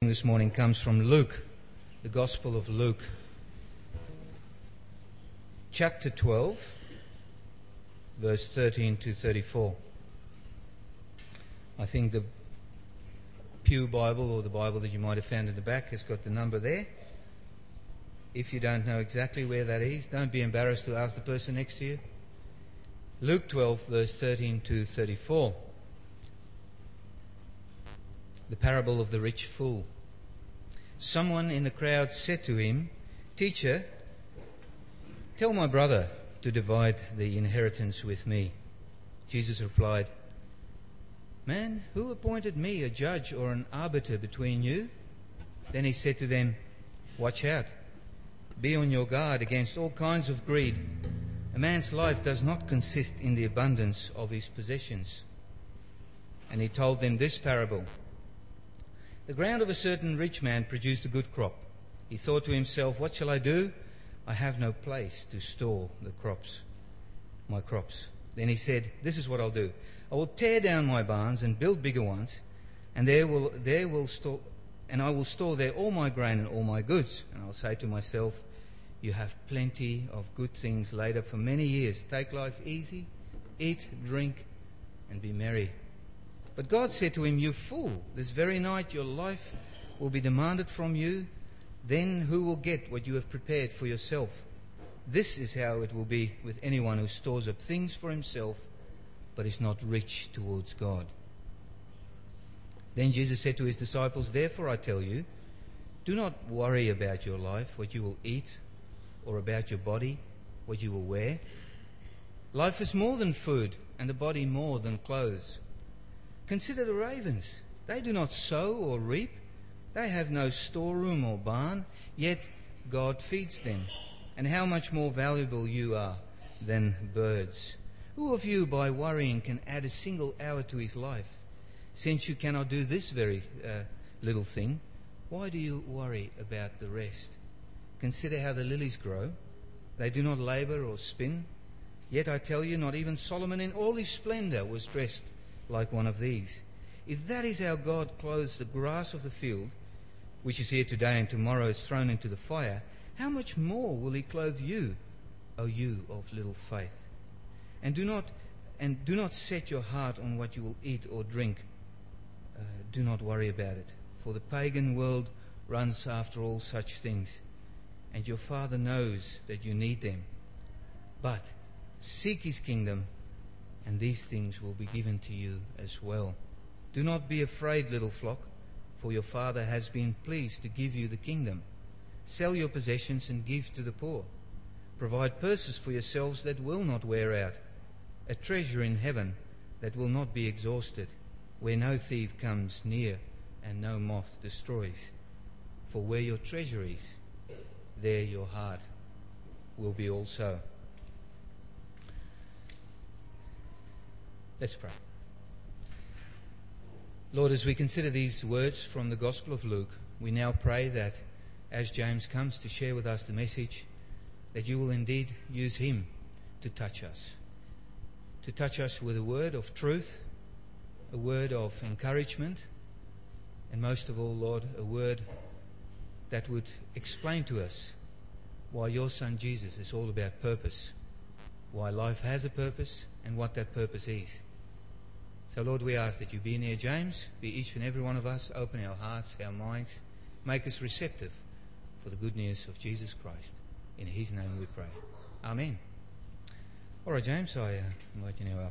This morning comes from Luke, the Gospel of Luke, chapter 12, verse 13 to 34. I think the Pew Bible, or the Bible that you might have found in the back, has got the number there. If you don't know exactly where that is, don't be embarrassed to ask the person next to you. Luke 12, verse 13 to 34. The parable of the rich fool. Someone in the crowd said to him, "Teacher, tell my brother to divide the inheritance with me." Jesus replied, "Man, who appointed me a judge or an arbiter between you?" Then he said to them, "Watch out. Be on your guard against all kinds of greed. A man's life does not consist in the abundance of his possessions." And he told them this parable. The ground of a certain rich man produced a good crop. He thought to himself, "What shall I do? I have no place to store my crops." Then he said, "This is what I'll do. I will tear down my barns and build bigger ones, and I will store there all my grain and all my goods. And I'll say to myself, you have plenty of good things laid up for many years. Take life easy, eat, drink, and be merry." But God said to him, "You fool, this very night your life will be demanded from you. Then who will get what you have prepared for yourself? This is how it will be with anyone who stores up things for himself, but is not rich towards God." Then Jesus said to his disciples, "Therefore I tell you, do not worry about your life, what you will eat, or about your body, what you will wear. Life is more than food, and the body more than clothes. Consider the ravens. They do not sow or reap. They have no storeroom or barn, yet God feeds them. And how much more valuable you are than birds. Who of you by worrying can add a single hour to his life? Since you cannot do this very little thing, why do you worry about the rest? Consider how the lilies grow. They do not labor or spin. Yet I tell you, not even Solomon in all his splendor was dressed like one of these. If that is how God clothes the grass of the field, which is here today and tomorrow is thrown into the fire, how much more will he clothe you, O you of little faith? And do not set your heart on what you will eat or drink. Do not worry about it, for the pagan world runs after all such things, and your Father knows that you need them. But seek his kingdom, and these things will be given to you as well. Do not be afraid, little flock, for your Father has been pleased to give you the kingdom. Sell your possessions and give to the poor. Provide purses for yourselves that will not wear out, a treasure in heaven that will not be exhausted, where no thief comes near and no moth destroys. For where your treasure is, there your heart will be also." Let's pray. Lord, as we consider these words from the Gospel of Luke, we now pray that as James comes to share with us the message, that you will indeed use him to touch us with a word of truth, a word of encouragement, and most of all, Lord, a word that would explain to us why your Son Jesus is all about purpose, why life has a purpose, and what that purpose is. So, Lord, we ask that you be near James, be each and every one of us, open our hearts, our minds, make us receptive for the good news of Jesus Christ. In his name we pray. Amen. All right, James, I invite you now up.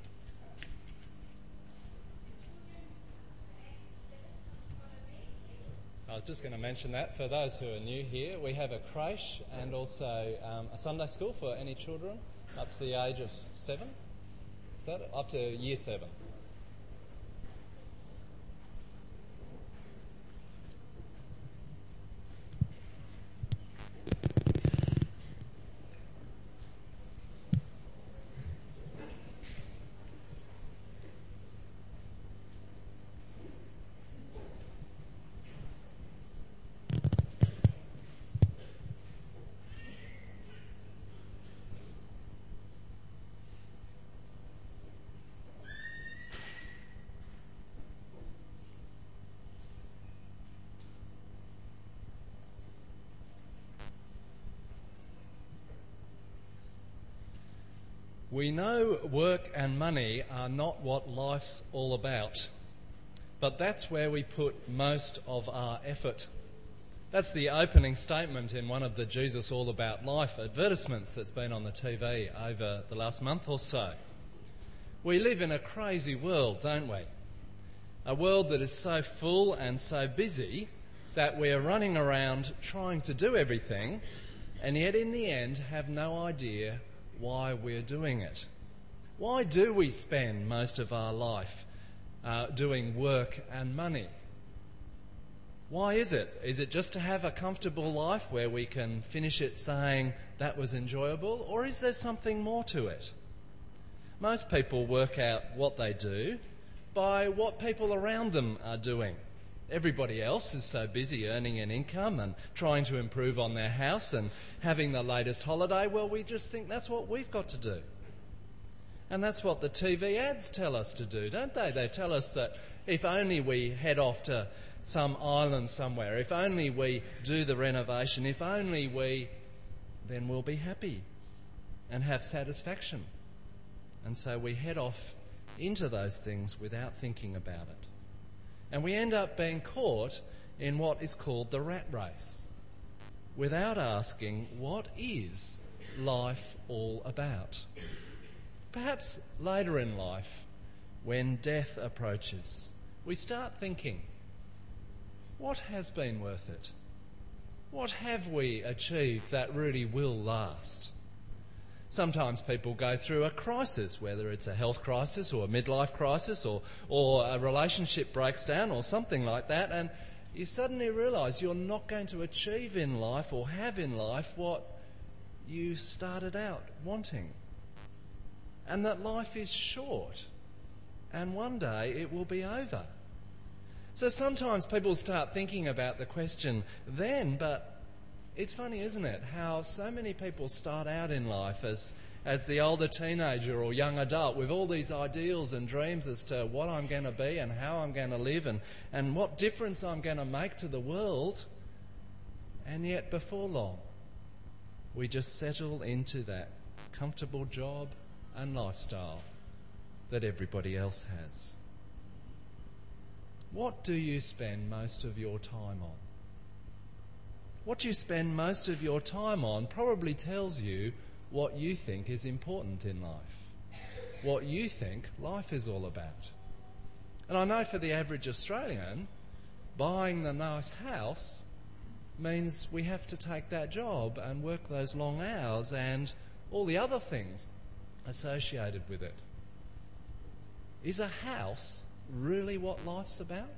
I was just going to mention that for those who are new here, we have a creche and also a Sunday school for any children up to the age of 7. Is that up to year 7? We know work and money are not what life's all about, but that's where we put most of our effort. That's the opening statement in one of the Jesus All About Life advertisements that's been on the TV over the last month or so. We live in a crazy world, don't we? A world that is so full and so busy that we're running around trying to do everything, and yet in the end have no idea why we're doing it. Why do we spend most of our life doing work and money? Why is it? Is it just to have a comfortable life where we can finish it saying that was enjoyable, or is there something more to it? Most people work out what they do by what people around them are doing. Everybody else is so busy earning an income and trying to improve on their house and having the latest holiday. Well, we just think that's what we've got to do. And that's what the TV ads tell us to do, don't they? They tell us that if only we head off to some island somewhere, if only we do the renovation, if only we, then we'll be happy and have satisfaction. And so we head off into those things without thinking about it. And we end up being caught in what is called the rat race, without asking, what is life all about? Perhaps later in life, when death approaches, we start thinking, what has been worth it? What have we achieved that really will last? Sometimes people go through a crisis, whether it's a health crisis or a midlife crisis or a relationship breaks down or something like that, and you suddenly realise you're not going to achieve in life or have in life what you started out wanting. And that life is short, and one day it will be over. So sometimes people start thinking about the question then, but it's funny, isn't it, how so many people start out in life as the older teenager or young adult with all these ideals and dreams as to what I'm going to be and how I'm going to live and what difference I'm going to make to the world. And yet before long, we just settle into that comfortable job and lifestyle that everybody else has. What do you spend most of your time on? What you spend most of your time on probably tells you what you think is important in life, what you think life is all about. And I know for the average Australian, buying the nice house means we have to take that job and work those long hours and all the other things associated with it. Is a house really what life's about?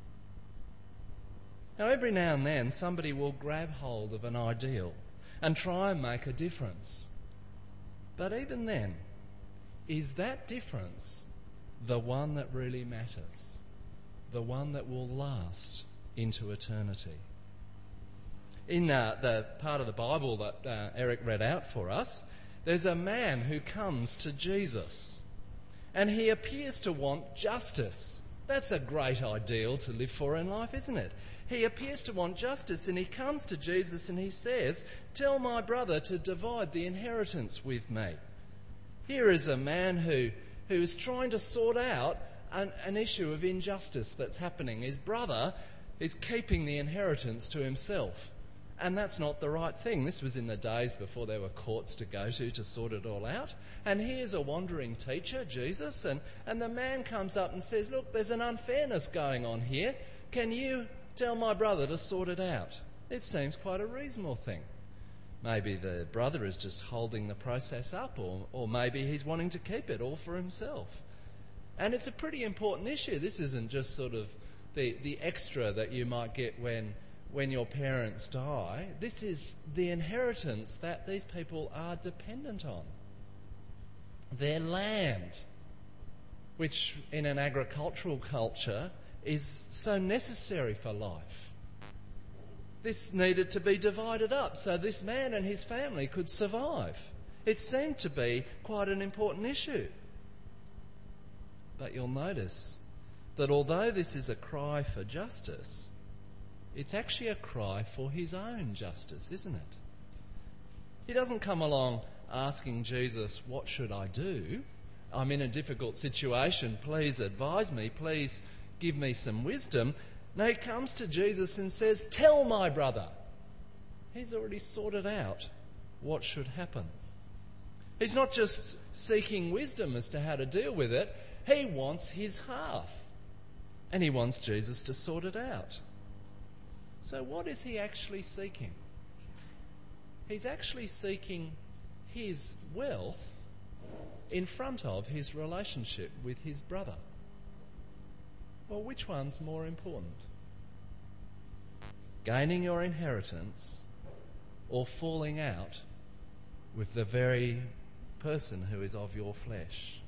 Now, every now and then, somebody will grab hold of an ideal and try and make a difference. But even then, is that difference the one that really matters? The one that will last into eternity? In the part of the Bible that Eric read out for us, there's a man who comes to Jesus, and he appears to want justice. That's a great ideal to live for in life, isn't it? He appears to want justice, and he comes to Jesus and he says, "Tell my brother to divide the inheritance with me." Here is a man who is trying to sort out an issue of injustice that's happening. His brother is keeping the inheritance to himself, and that's not the right thing. This was in the days before there were courts to go to sort it all out. And here's a wandering teacher, Jesus, and the man comes up and says, "Look, there's an unfairness going on here. Can you tell my brother to sort it out?" It seems quite a reasonable thing. Maybe the brother is just holding the process up, or maybe he's wanting to keep it all for himself. And it's a pretty important issue. This isn't just sort of the extra that you might get when your parents die. This is the inheritance that these people are dependent on. Their land, which in an agricultural culture is so necessary for life. This needed to be divided up so this man and his family could survive. It seemed to be quite an important issue. But you'll notice that although this is a cry for justice, it's actually a cry for his own justice, isn't it? He doesn't come along asking Jesus, what should I do? I'm in a difficult situation. Please advise me. Please give me some wisdom. No, he comes to Jesus and says, tell my brother. He's already sorted out what should happen. He's not just seeking wisdom as to how to deal with it. He wants his half. And he wants Jesus to sort it out. So what is he actually seeking? He's actually seeking his wealth in front of his relationship with his brother. Well, which one's more important? Gaining your inheritance or falling out with the very person who is of your flesh?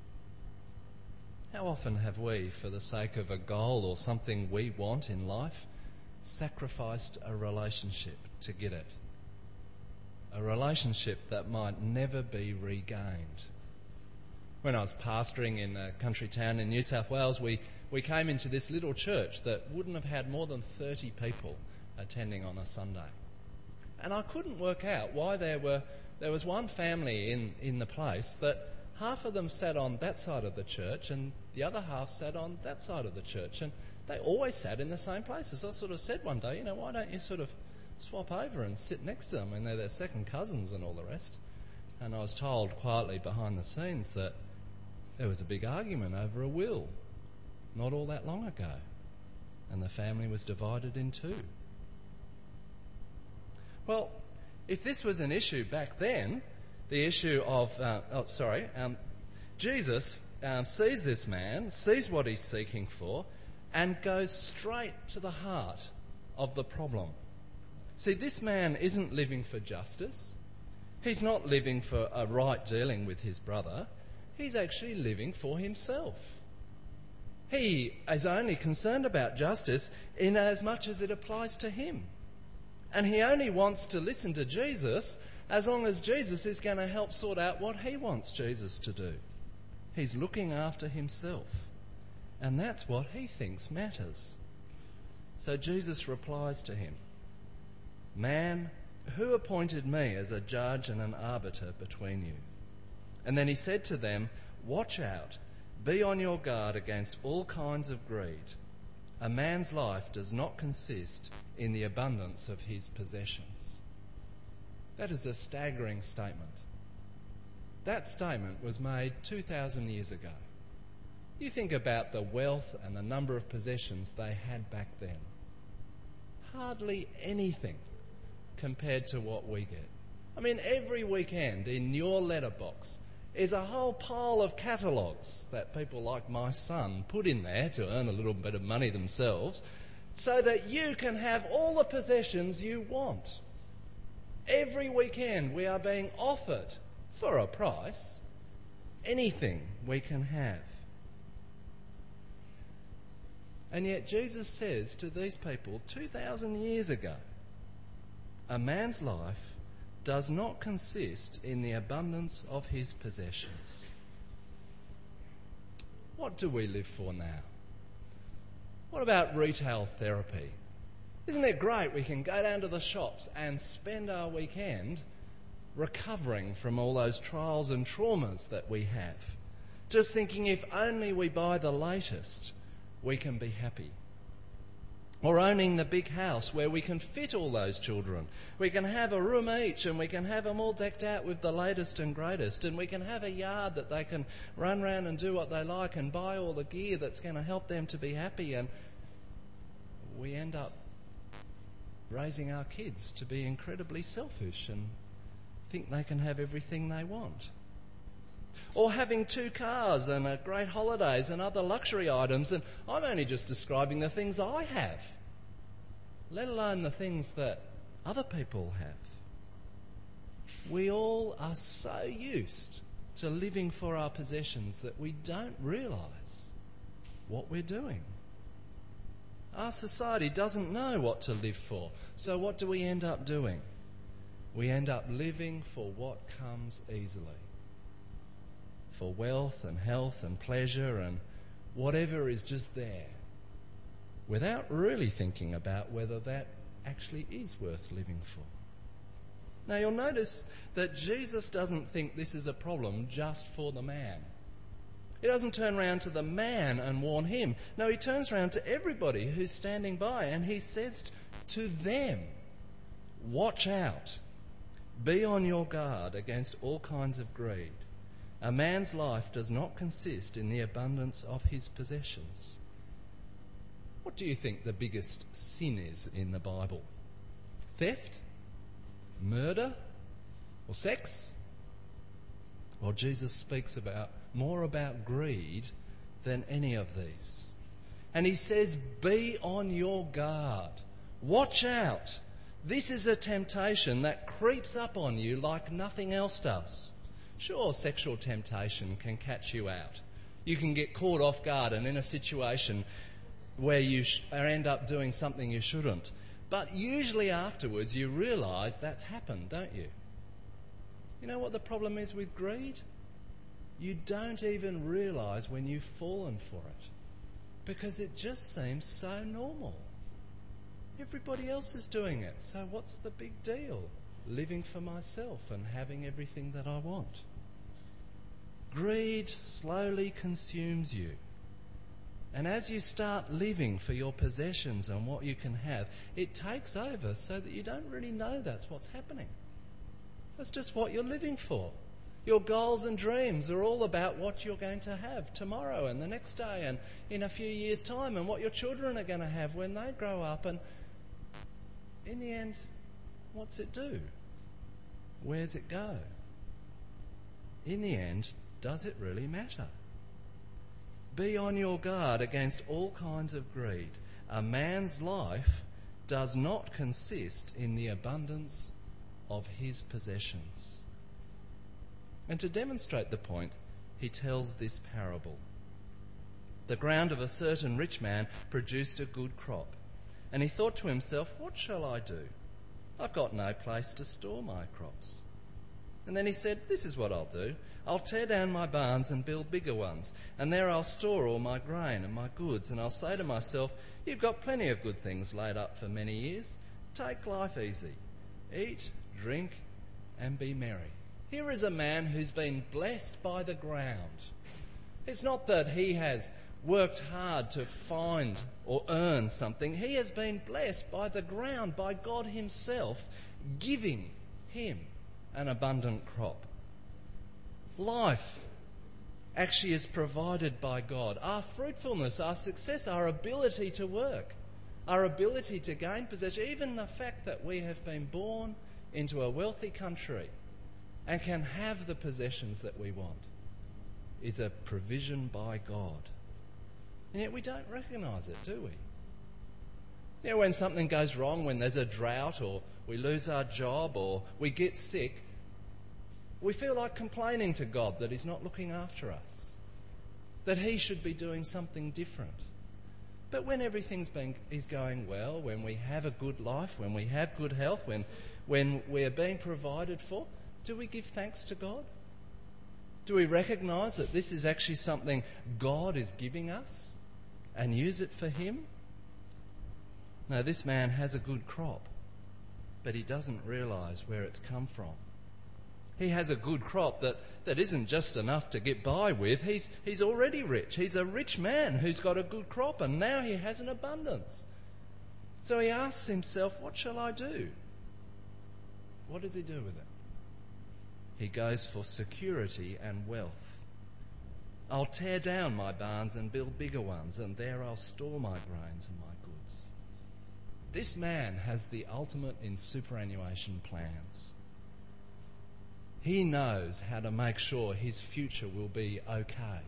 How often have we, for the sake of a goal or something we want in life, sacrificed a relationship to get it? A relationship that might never be regained. When I was pastoring in a country town in New South Wales, we came into this little church that wouldn't have had more than 30 people attending on a Sunday. And I couldn't work out why there was one family in the place that half of them sat on that side of the church and the other half sat on that side of the church. And they always sat in the same places. I sort of said one day, why don't you sort of swap over and sit next to them? And they're their second cousins and all the rest. And I was told quietly behind the scenes that there was a big argument over a will not all that long ago. And the family was divided in two. Well, if this was an issue back then, the issue of, Jesus sees this man, sees what he's seeking for, and goes straight to the heart of the problem. See, this man isn't living for justice. He's not living for a right dealing with his brother. He's actually living for himself. He is only concerned about justice in as much as it applies to him. And he only wants to listen to Jesus as long as Jesus is going to help sort out what he wants Jesus to do. He's looking after himself. And that's what he thinks matters. So Jesus replies to him, "Man, who appointed me as a judge and an arbiter between you?" And then he said to them, "Watch out, be on your guard against all kinds of greed. A man's life does not consist in the abundance of his possessions." That is a staggering statement. That statement was made 2,000 years ago. You think about the wealth and the number of possessions they had back then. Hardly anything compared to what we get. I mean, every weekend in your letterbox is a whole pile of catalogues that people like my son put in there to earn a little bit of money themselves so that you can have all the possessions you want. Every weekend we are being offered, for a price, anything we can have. And yet Jesus says to these people 2,000 years ago, a man's life does not consist in the abundance of his possessions. What do we live for now? What about retail therapy? Isn't it great we can go down to the shops and spend our weekend recovering from all those trials and traumas that we have? Just thinking if only we buy the latest, we can be happy. Or owning the big house where we can fit all those children. We can have a room each and we can have them all decked out with the latest and greatest. And we can have a yard that they can run around and do what they like and buy all the gear that's going to help them to be happy. And we end up raising our kids to be incredibly selfish and think they can have everything they want. Or having 2 cars and great holidays and other luxury items. And I'm only just describing the things I have, let alone the things that other people have. We all are so used to living for our possessions that we don't realise what we're doing. Our society doesn't know what to live for. So what do we end up doing? We end up living for what comes easily. For wealth and health and pleasure and whatever is just there, without really thinking about whether that actually is worth living for. Now you'll notice that Jesus doesn't think this is a problem just for the man. He doesn't turn around to the man and warn him. No, he turns around to everybody who's standing by and he says to them, watch out. Be on your guard against all kinds of greed. A man's life does not consist in the abundance of his possessions. What do you think the biggest sin is in the Bible? Theft? Murder? Or sex? Well, Jesus speaks more about greed than any of these. And he says, be on your guard. Watch out. This is a temptation that creeps up on you like nothing else does. Sure, sexual temptation can catch you out. You can get caught off guard and in a situation where you end up doing something you shouldn't. But usually afterwards you realise that's happened, don't you? You know what the problem is with greed? You don't even realise when you've fallen for it, because it just seems so normal. Everybody else is doing it, so what's the big deal? Living for myself and having everything that I want. Greed slowly consumes you. And as you start living for your possessions and what you can have, it takes over so that you don't really know that's what's happening. That's just what you're living for. Your goals and dreams are all about what you're going to have tomorrow and the next day and in a few years' time, and what your children are going to have when they grow up. And in the end, what's it do? Where's it go? In the end, does it really matter? Be on your guard against all kinds of greed. A man's life does not consist in the abundance of his possessions. And to demonstrate the point, he tells this parable. The ground of a certain rich man produced a good crop, and he thought to himself, what shall I do? I've got no place to store my crops. And then he said, this is what I'll do. I'll tear down my barns and build bigger ones, and there I'll store all my grain and my goods, and I'll say to myself, you've got plenty of good things laid up for many years. Take life easy. Eat, drink, and be merry. Here is a man who's been blessed by the ground. It's not that he has worked hard to find or earn something. He has been blessed by the ground, by God himself, giving him an abundant crop. Life actually is provided by God. Our fruitfulness, our success, our ability to work, our ability to gain possession, even the fact that we have been born into a wealthy country and can have the possessions that we want, is a provision by God. And yet we don't recognise it, do we? You know, when something goes wrong, when there's a drought or we lose our job or we get sick, we feel like complaining to God that he's not looking after us, that he should be doing something different. But when everything is going well, when we have a good life, when we have good health, when we're being provided for, do we give thanks to God? Do we recognise that this is actually something God is giving us and use it for him? No, this man has a good crop, but he doesn't realise where it's come from. He has a good crop that isn't just enough to get by with. He's already rich. He's a rich man who's got a good crop, and now he has an abundance. So he asks himself, what shall I do? What does he do with it? He goes for security and wealth. I'll tear down my barns and build bigger ones, and there I'll store my grains and my goods. This man has the ultimate in superannuation plans. He knows how to make sure his future will be okay.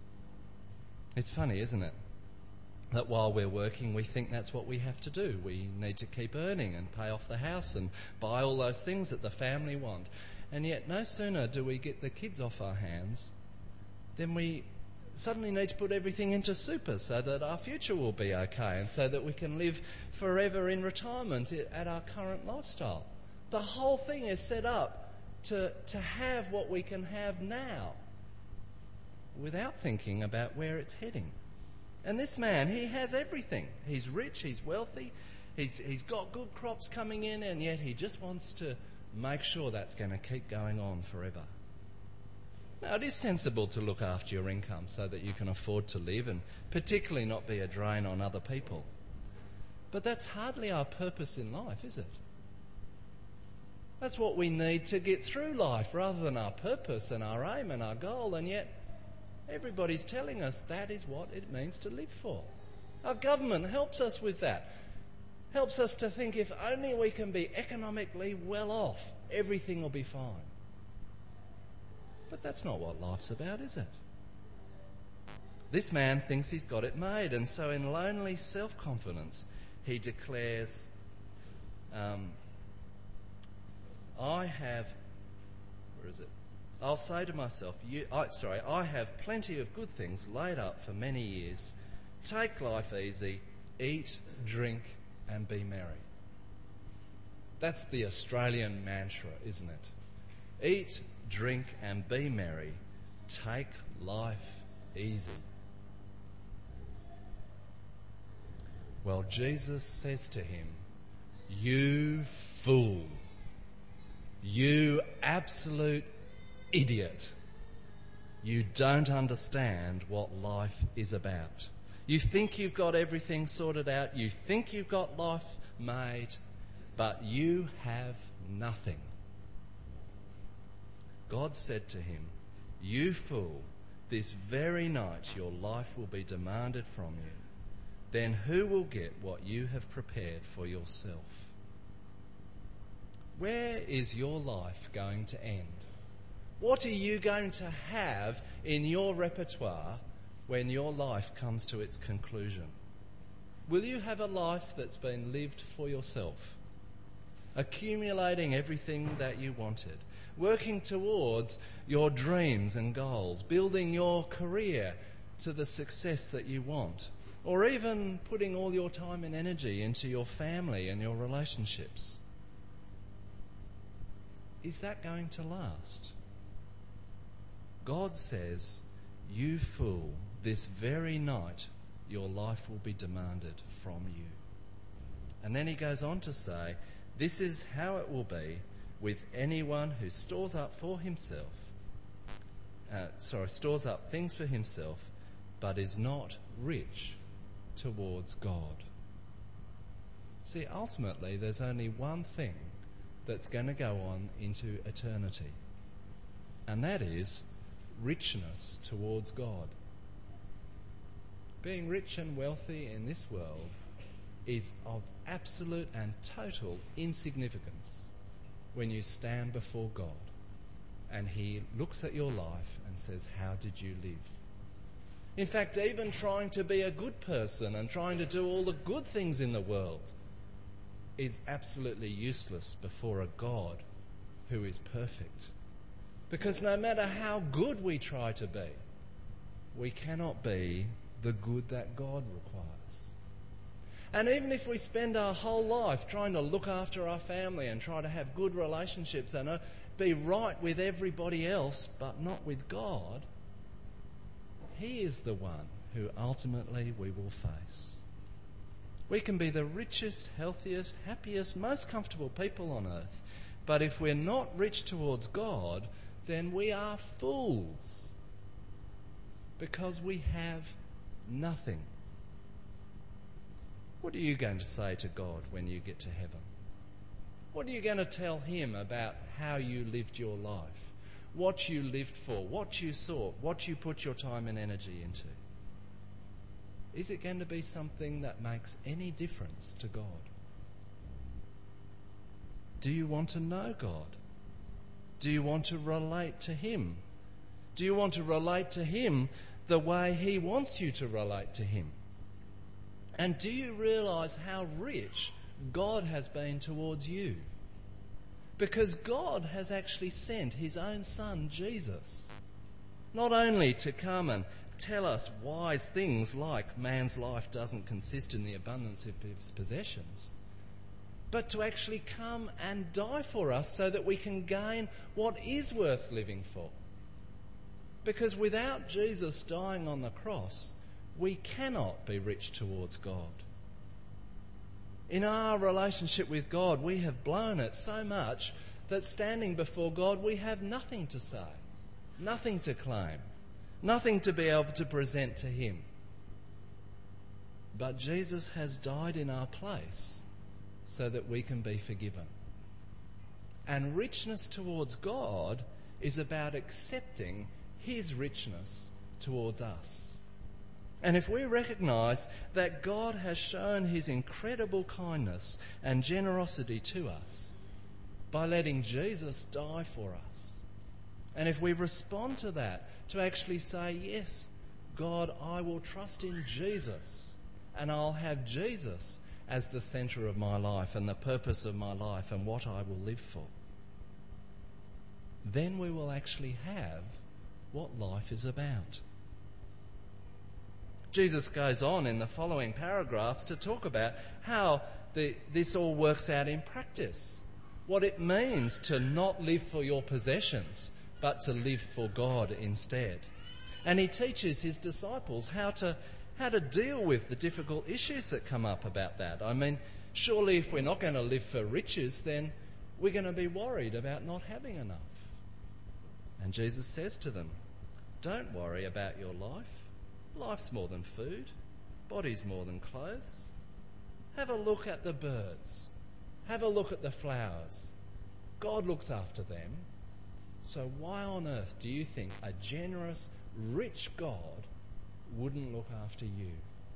It's funny, isn't it? That while we're working, we think that's what we have to do. We need to keep earning and pay off the house and buy all those things that the family want. And yet no sooner do we get the kids off our hands then we suddenly need to put everything into super so that our future will be okay and so that we can live forever in retirement at our current lifestyle. The whole thing is set up to have what we can have now without thinking about where it's heading. And this man, he has everything. He's rich, he's wealthy, he's got good crops coming in, and yet he just wants to make sure that's going to keep going on forever. Now, it is sensible to look after your income so that you can afford to live and particularly not be a drain on other people. But that's hardly our purpose in life, is it? That's what we need to get through life rather than our purpose and our aim and our goal, and yet everybody's telling us that is what it means to live for. Our government helps us with that. Helps us to think if only we can be economically well off, everything will be fine. But that's not what life's about, is it? This man thinks he's got it made, and so in lonely self-confidence, he declares, I'll say to myself, I have plenty of good things laid up for many years. Take life easy, eat, drink, and be merry. That's the Australian mantra, isn't it? Eat, drink, and be merry. Take life easy. Well, Jesus says to him, you fool, you absolute idiot. You don't understand what life is about. You think you've got everything sorted out. You think you've got life made, but you have nothing. God said to him, you fool, this very night your life will be demanded from you. Then who will get what you have prepared for yourself? Where is your life going to end? What are you going to have in your repertoire when your life comes to its conclusion? Will you have a life that's been lived for yourself, accumulating everything that you wanted, working towards your dreams and goals, building your career to the success that you want, or even putting all your time and energy into your family and your relationships? Is that going to last? God says, you fool, this very night your life will be demanded from you. And then he goes on to say, this is how it will be with anyone who stores up things for himself, but is not rich towards God. See, ultimately, there's only one thing that's going to go on into eternity, and that is richness towards God. Being rich and wealthy in this world is of absolute and total insignificance when you stand before God and he looks at your life and says, how did you live? In fact, even trying to be a good person and trying to do all the good things in the world is absolutely useless before a God who is perfect. Because no matter how good we try to be, we cannot be the good that God requires. And even if we spend our whole life trying to look after our family and try to have good relationships and be right with everybody else, but not with God, He is the one who ultimately we will face. We can be the richest, healthiest, happiest, most comfortable people on earth, but if we're not rich towards God, then we are fools, because we have nothing. What are you going to say to God when you get to heaven? What are you going to tell Him about how you lived your life, what you lived for, what you sought, what you put your time and energy into? Is it going to be something that makes any difference to God? Do you want to know God? Do you want to relate to Him? Do you want to relate to Him the way He wants you to relate to Him? And do you realise how rich God has been towards you? Because God has actually sent His own Son, Jesus, not only to come and tell us wise things like man's life doesn't consist in the abundance of his possessions, but to actually come and die for us so that we can gain what is worth living for. Because without Jesus dying on the cross, we cannot be rich towards God. In our relationship with God, we have blown it so much that standing before God we have nothing to say, nothing to claim, nothing to be able to present to him. But Jesus has died in our place so that we can be forgiven. And richness towards God is about accepting his richness towards us. And if we recognise that God has shown his incredible kindness and generosity to us by letting Jesus die for us, and if we respond to that, to actually say, yes, God, I will trust in Jesus, and I'll have Jesus as the centre of my life and the purpose of my life and what I will live for, then we will actually have what life is about. Jesus goes on in the following paragraphs to talk about how this all works out in practice, what it means to not live for your possessions, but to live for God instead. And he teaches his disciples how to deal with the difficult issues that come up about that. I mean, surely if we're not going to live for riches, then we're going to be worried about not having enough. And Jesus says to them, don't worry about your life. Life's more than food. Body's more than clothes. Have a look at the birds. Have a look at the flowers. God looks after them. So why on earth do you think a generous, rich God wouldn't look after you?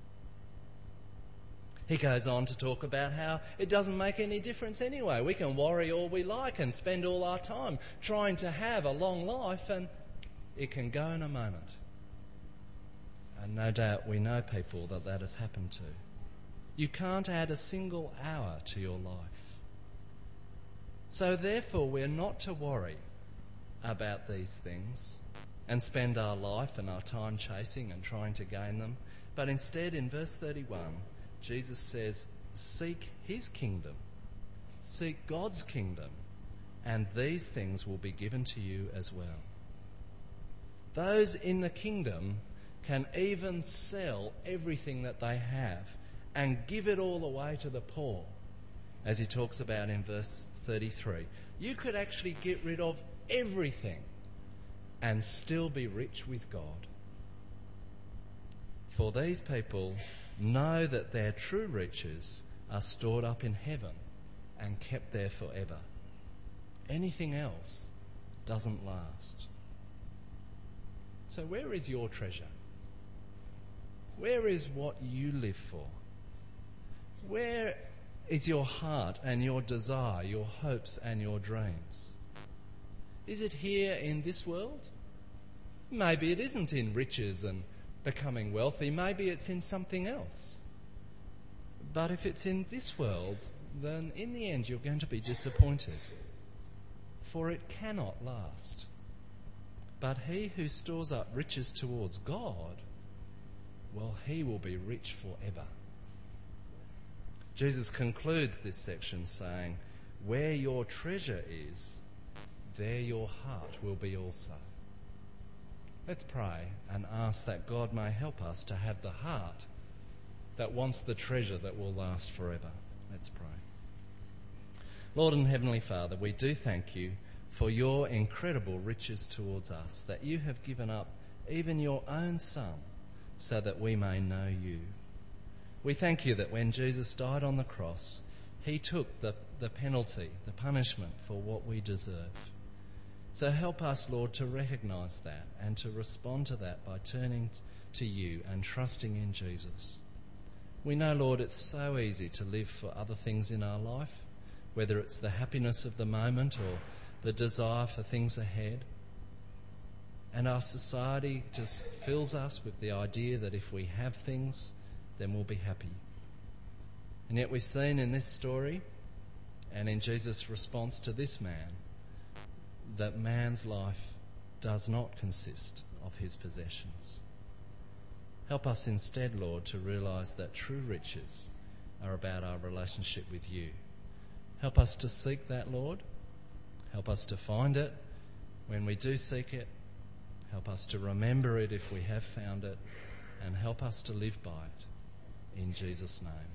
He goes on to talk about how it doesn't make any difference anyway. We can worry all we like and spend all our time trying to have a long life, and it can go in a moment. And no doubt we know people that has happened to. You can't add a single hour to your life. So therefore we're not to worry about these things and spend our life and our time chasing and trying to gain them. But instead, in verse 31, Jesus says, seek his kingdom, seek God's kingdom, and these things will be given to you as well. Those in the kingdom can even sell everything that they have and give it all away to the poor, as he talks about in verse 33. You could actually get rid of everything and still be rich with God. For these people know that their true riches are stored up in heaven and kept there forever. Anything else doesn't last. So where is your treasure? Where is what you live for? Where is your heart and your desire, your hopes and your dreams? Is it here in this world? Maybe it isn't in riches and becoming wealthy. Maybe it's in something else. But if it's in this world, then in the end you're going to be disappointed, for it cannot last. But he who stores up riches towards God, well, he will be rich forever. Jesus concludes this section saying, where your treasure is, there your heart will be also. Let's pray and ask that God may help us to have the heart that wants the treasure that will last forever. Let's pray. Lord and Heavenly Father, we do thank you for your incredible riches towards us, that you have given up even your own Son so that we may know you. We thank you that when Jesus died on the cross, he took the penalty, the punishment for what we deserve. So help us, Lord, to recognise that and to respond to that by turning to you and trusting in Jesus. We know, Lord, it's so easy to live for other things in our life, whether it's the happiness of the moment or the desire for things ahead. And our society just fills us with the idea that if we have things, then we'll be happy. And yet we've seen in this story and in Jesus' response to this man that man's life does not consist of his possessions. Help us instead, Lord, to realise that true riches are about our relationship with you. Help us to seek that, Lord. Help us to find it when we do seek it. Help us to remember it if we have found it. And help us to live by it. In Jesus' name.